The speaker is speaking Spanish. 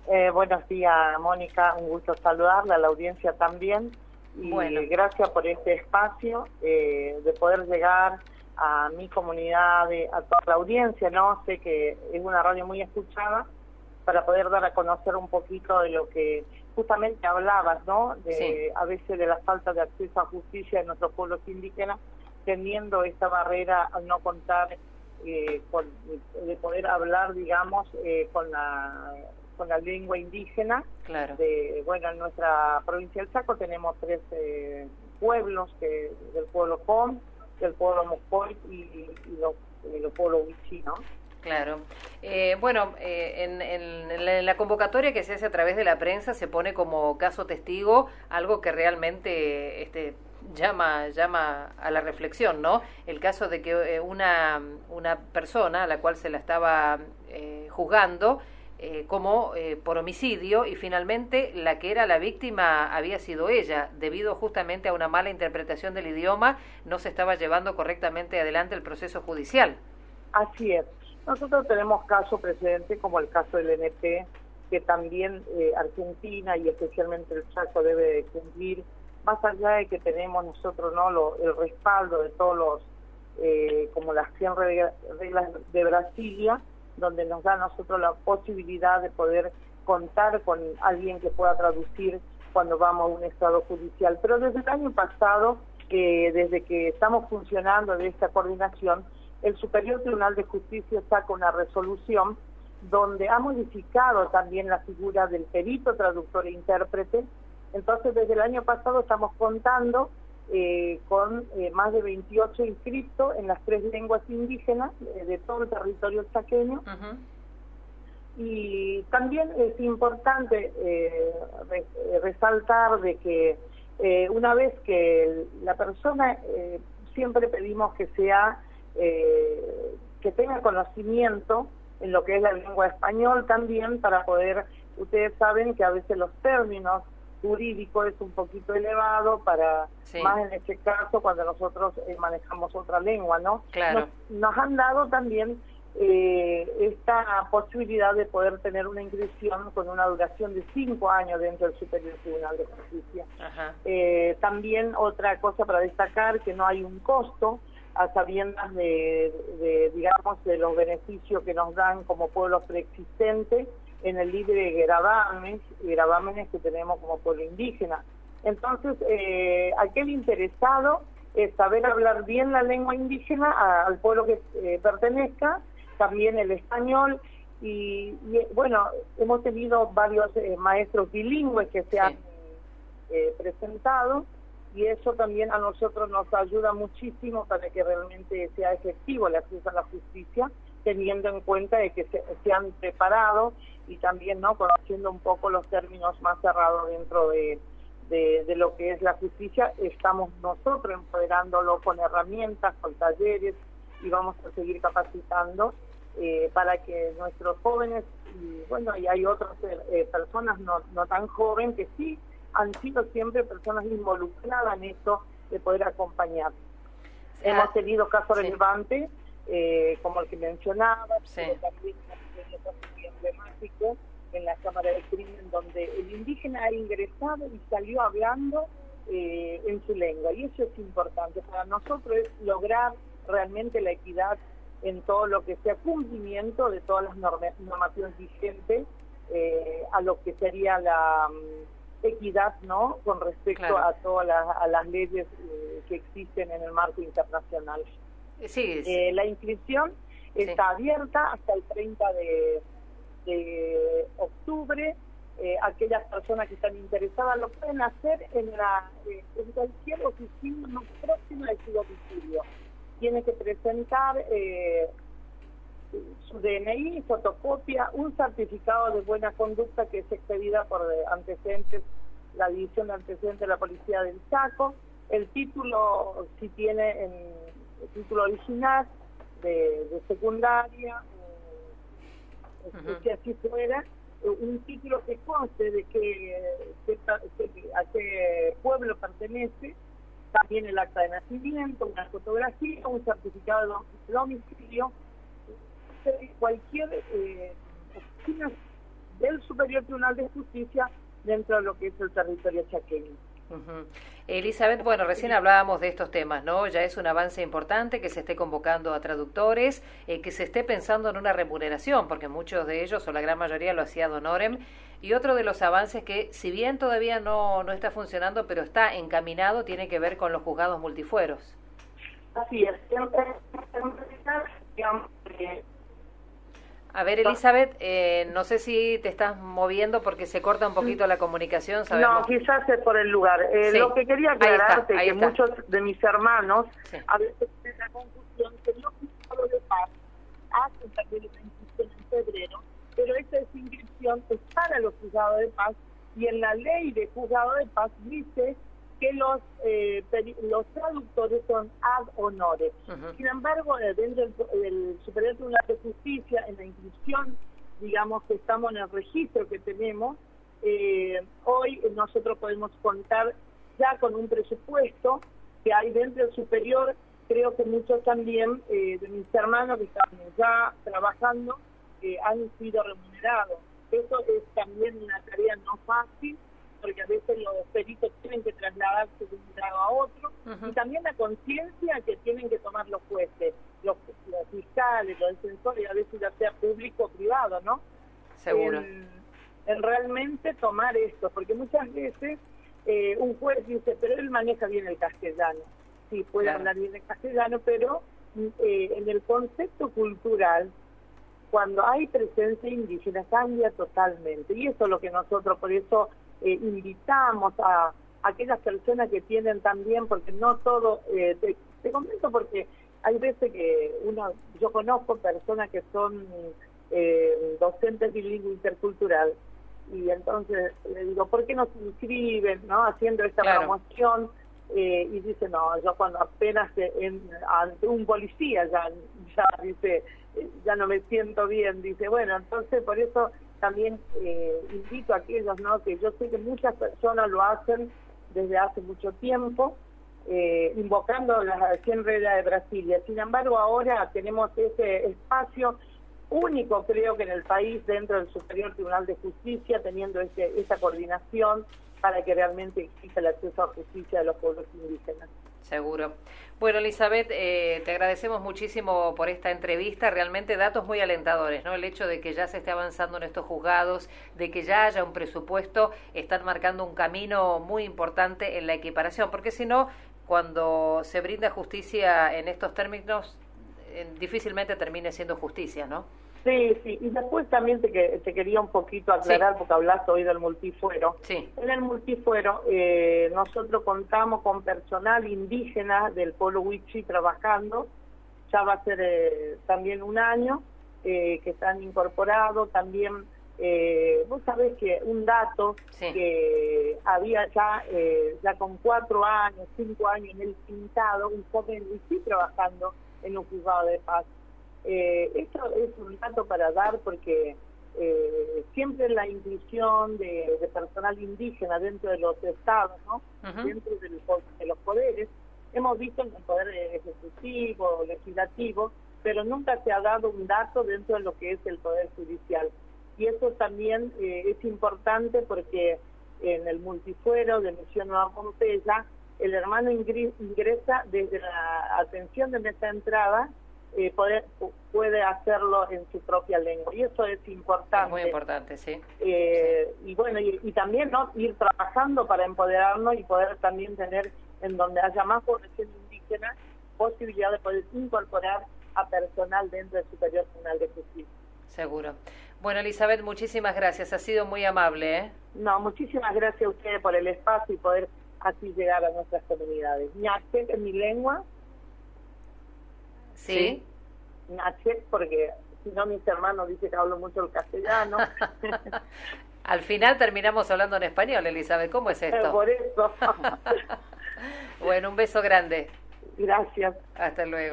Buenos días, Mónica. Un gusto saludarla, a la audiencia también. Y gracias por este espacio de poder llegar a mi comunidad, a toda la audiencia, ¿no? Sé que es una radio muy escuchada para poder dar a conocer un poquito de lo que justamente hablabas, ¿no? A veces de la falta de acceso a justicia en nuestros pueblos indígenas, teniendo esta barrera al no contar de poder hablar, digamos, con la lengua indígena. Claro. En nuestra provincia del Chaco tenemos 3 pueblos, del pueblo Com, del pueblo Mocoy y los pueblos Huichí, ¿no? Claro. En la convocatoria que se hace a través de la prensa se pone como caso testigo algo que realmente llama a la reflexión, ¿no? El caso de que una persona a la cual se la estaba juzgando como por homicidio, y finalmente la que era la víctima había sido ella, debido justamente a una mala interpretación del idioma, no se estaba llevando correctamente adelante el proceso judicial. Así es. Nosotros tenemos casos precedentes como el caso del NP, que también Argentina y especialmente el Chaco debe de cumplir, más allá de que tenemos nosotros, ¿no?, el respaldo de todos los, como las 100 reglas de Brasilia, donde nos da a nosotros la posibilidad de poder contar con alguien que pueda traducir cuando vamos a un estado judicial. Pero desde el año pasado, desde que estamos funcionando de esta coordinación, el Superior Tribunal de Justicia saca una resolución donde ha modificado también la figura del perito, traductor e intérprete. Entonces, desde el año pasado estamos contando con más de 28 inscritos en las 3 lenguas indígenas de todo el territorio chaqueño. Y también es importante resaltar de que una vez que la persona, siempre pedimos que sea que tenga conocimiento en lo que es la lengua español también, para poder, ustedes saben que a veces los términos jurídicos es un poquito elevado para, más en este caso cuando nosotros manejamos otra lengua, ¿no? Claro. Nos han dado también esta posibilidad de poder tener una inscripción con una duración de 5 años dentro del Superior Tribunal de Justicia. También otra cosa para destacar, que no hay un costo, a sabiendas digamos, de los beneficios que nos dan como pueblos preexistentes en el libre gravámenes que tenemos como pueblo indígena. Entonces, aquel interesado es saber hablar bien la lengua indígena al pueblo que pertenezca, también el español, y bueno, hemos tenido varios maestros bilingües que se han presentado, y eso también a nosotros nos ayuda muchísimo para que realmente sea efectivo el acceso a la justicia, teniendo en cuenta de que se han preparado y también, ¿no?, conociendo un poco los términos más cerrados dentro de lo que es la justicia. Estamos nosotros empoderándolo con herramientas, con talleres, y vamos a seguir capacitando para que nuestros jóvenes, y hay otras personas no tan jóvenes que sí han sido siempre personas involucradas en esto, de poder acompañar. Hemos tenido casos relevantes, como el que mencionaba, pero también un caso muy emblemático en la Cámara de Crimen, donde el indígena ha ingresado y salió hablando en su lengua, y eso es importante. Para nosotros es lograr realmente la equidad en todo lo que sea cumplimiento de todas las normativas vigentes, a lo que sería la equidad, ¿no?, con respecto a todas las leyes que existen en el marco internacional. La inscripción está abierta hasta el 30 de octubre. Aquellas personas que están interesadas lo pueden hacer en cualquier oficina más próxima de su domicilio. Tiene que presentar su DNI, fotocopia, un certificado de buena conducta que es expedida por antecedentes, la División de Antecedentes de la Policía del Chaco, el título, si tiene el título original de secundaria, si así fuera, un título que conste de a qué pueblo pertenece, también el acta de nacimiento, una fotografía, un certificado de domicilio. Cualquier oficina del Superior Tribunal de Justicia dentro de lo que es el territorio chaqueño. Elizabeth, bueno, recién hablábamos de estos temas, ¿no? Ya es un avance importante que se esté convocando a traductores, que se esté pensando en una remuneración, porque muchos de ellos, o la gran mayoría, lo hacía Don Orem. Y otro de los avances que, si bien todavía no está funcionando, pero está encaminado, tiene que ver con los juzgados multifueros. Así es. A ver, Elizabeth, no sé si te estás moviendo porque se corta un poquito la comunicación. ¿Sabemos? No, quizás es por el lugar. Sí. Lo que quería aclararte que muchos de mis hermanos a veces tienen la confusión que los juzgados de paz hacen también una inscripción en febrero, pero esa inscripción es para los juzgados de paz y en la ley de juzgado de paz dice que los traductores son ad honores. Sin embargo, dentro del Superior Tribunal de Justicia, en la inscripción, digamos que estamos en el registro que tenemos, hoy nosotros podemos contar ya con un presupuesto que hay dentro del superior. Creo que muchos también de mis hermanos que están ya trabajando han sido remunerados. Eso es también una tarea no fácil, porque a veces los peritos tienen que trasladarse de un grado a otro, y también la conciencia que tienen que tomar los jueces, los fiscales, los defensores, a veces ya sea público o privado, ¿no? Seguro. En realmente tomar esto, porque muchas veces un juez dice, pero él maneja bien el castellano. Sí, puede hablar bien el castellano, pero en el concepto cultural, cuando hay presencia indígena, cambia totalmente. Y eso es lo que nosotros, por eso, invitamos a aquellas personas que tienen también, porque no todo, te comento porque hay veces que yo conozco personas que son docentes bilingüe intercultural, y entonces le digo, ¿por qué no se inscriben, no, haciendo esta promoción? Y dice, no, yo cuando apenas ante un policía ya dice, ya no me siento bien, dice, bueno, entonces por eso también invito a aquellos, ¿no?, que yo sé que muchas personas lo hacen desde hace mucho tiempo, invocando las 100 reglas de Brasilia. Sin embargo, ahora tenemos ese espacio único, creo que en el país, dentro del Superior Tribunal de Justicia, teniendo esa coordinación para que realmente exista el acceso a justicia de los pueblos indígenas. Seguro. Bueno, Elizabeth, te agradecemos muchísimo por esta entrevista, realmente datos muy alentadores, ¿no? El hecho de que ya se esté avanzando en estos juzgados, de que ya haya un presupuesto, están marcando un camino muy importante en la equiparación, porque si no, cuando se brinda justicia en estos términos, difícilmente termine siendo justicia, ¿no? Sí, sí, y después también te quería un poquito aclarar, porque hablaste hoy del multifuero. Sí. En el multifuero nosotros contamos con personal indígena del pueblo Wichi trabajando, ya va a ser también un año que están incorporados, también vos sabés que un dato que había ya con 4 años, 5 años en el Pintado, un joven Wichi trabajando en un juzgado de paz. Esto es un dato para dar porque siempre la inclusión de personal indígena dentro de los estados, ¿no? Dentro de los poderes, hemos visto en el poder ejecutivo, legislativo, pero nunca se ha dado un dato dentro de lo que es el poder judicial. Y eso también es importante porque en el multifuero de Misión Nueva Pompeya, el hermano ingresa desde la atención de mesa de entrada, puede hacerlo en su propia lengua, y eso es importante. Es muy importante, sí. Y bueno, y también, ¿no?, ir trabajando para empoderarnos y poder también tener, en donde haya más población indígena, posibilidad de poder incorporar a personal dentro del Superior Tribunal de Justicia. Seguro. Bueno, Elizabeth, muchísimas gracias, ha sido muy amable, ¿eh? No, muchísimas gracias a ustedes por el espacio y poder así llegar a nuestras comunidades. Ñachet en mi lengua. Sí. Ñachet, porque si no mis hermanos dicen que hablo mucho el castellano. Al final terminamos hablando en español, Elizabeth, ¿cómo es esto? Por eso. Bueno, un beso grande. Gracias. Hasta luego.